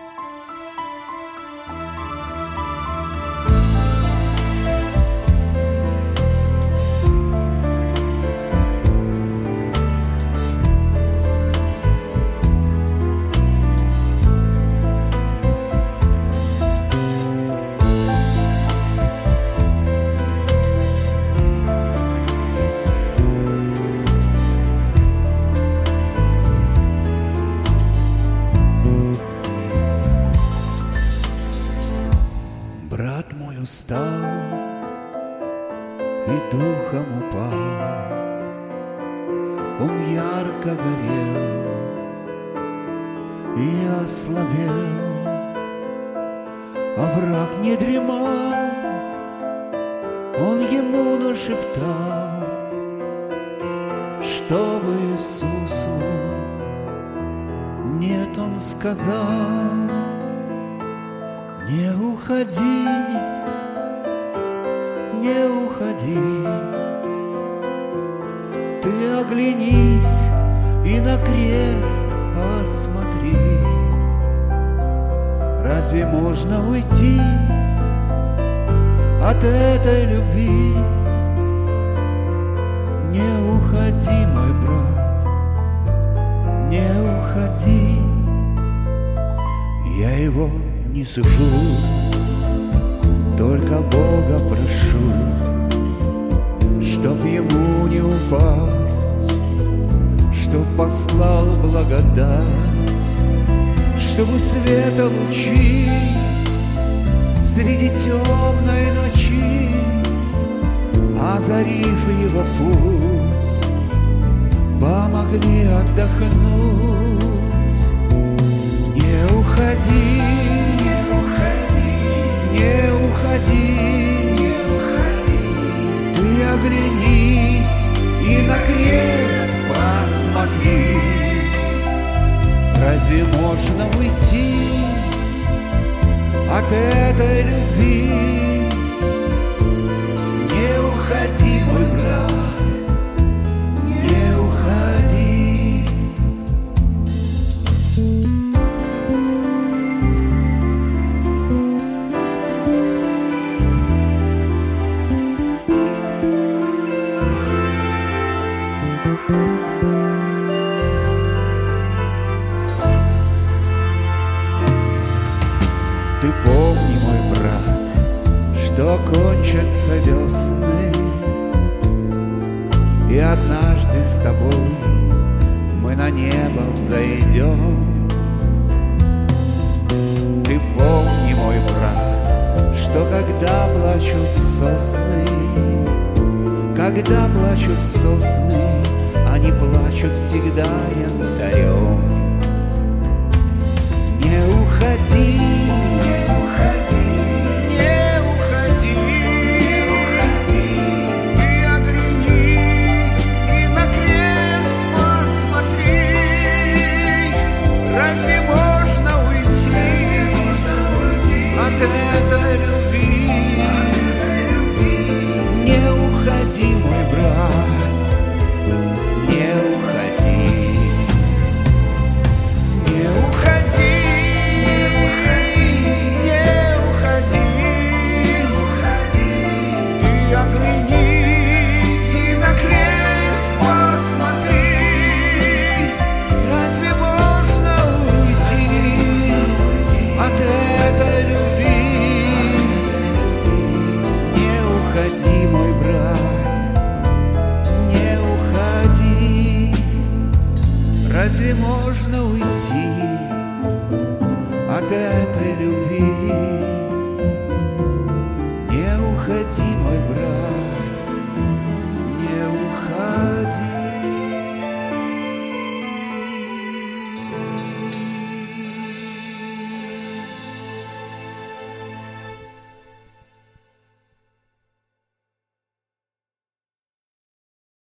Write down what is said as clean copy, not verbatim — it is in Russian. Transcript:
Брат мой устал и духом упал, он ярко горел и ослабел, а враг не дремал, он ему нашептал, чтобы Иисусу нет, он сказал: не уходи, не уходи, ты оглянись и на крест посмотри. Разве можно уйти от этой любви? Не уходи, мой брат, не уходи, я его не сужу, только Бога прошу, чтоб ему не упасть, чтоб послал благодать, чтобы света лучи среди темной ночи, озарив его путь, помогли отдохнуть. Не уходи, не уходи, ты оглянись и на крест посмотри. Разве можно уйти от этой любви? Не уходи, мой брат, не уходи. Ты помни, мой брат, что кончатся весны, и однажды с тобой мы на небо взойдем. Ты помни, мой брат, что когда плачут сосны, когда плачут сосны, они плачут всегда янтарем. Не уходи, не уходи, не уходи, не уходи, ты оглянись и на крест посмотри. Разве можно уйти от этой любви? Не уходи, мой брат, не уходи, не уходи. Оглянись и на крест посмотри. Разве можно уйти от этой любви? Не уходи, мой брат, не уходи. Разве можно уйти от этой любви?